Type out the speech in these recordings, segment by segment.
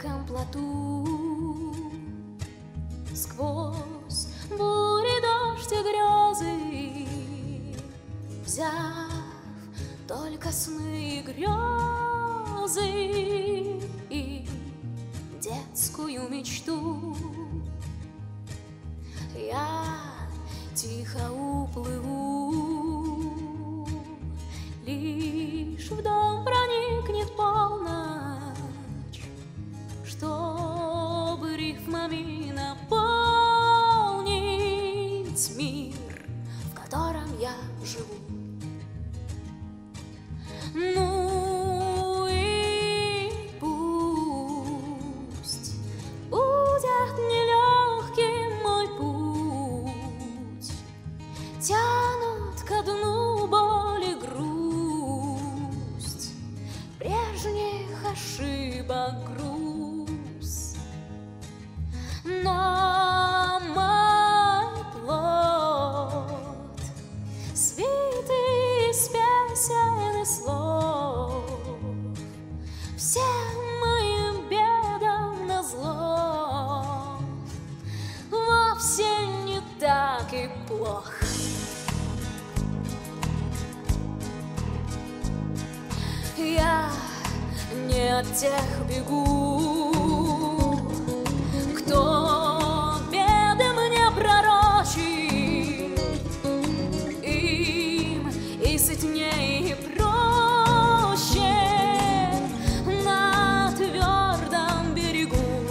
далеком плоту, сквозь бури, дождь и грезы, взяв только сны и грезы и детскую мечту, я тихо уплыву, лишь в дом проникнет полночь, чтобы рифмами наполнить мир, в котором я живу. Ну и пусть будет нелегким мой путь, тянут ко дну боль и грусть, прежних ошибок груз. Но мой плод свитый из песен и слов, всем моим бедам назло, вовсе не так и плохо. Я не от тех бегу, кто беды мне пророчит, им и сытней, и проще на твердом берегу.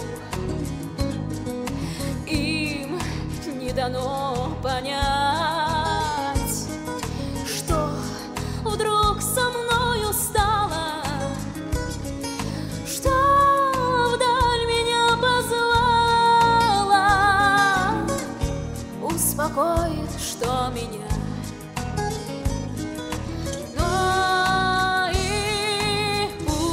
Им не дано понять, что вдруг со мною стало, что вдаль меня позвала, успокоит, что меня. Но и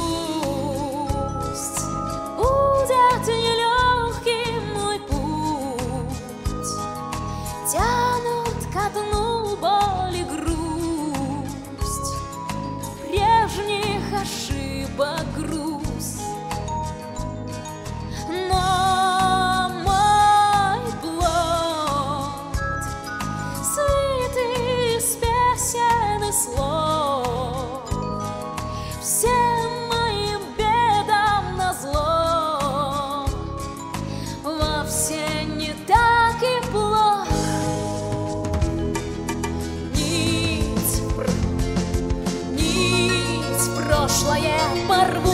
пусть будет нелегким мой путь, тянут ко дну боль и грусть, прежних ошибок груз. Но мой плод свитый из песен и слов, всем моим бедам назло, вовсе не так и плохо. Нить в прошлое порву,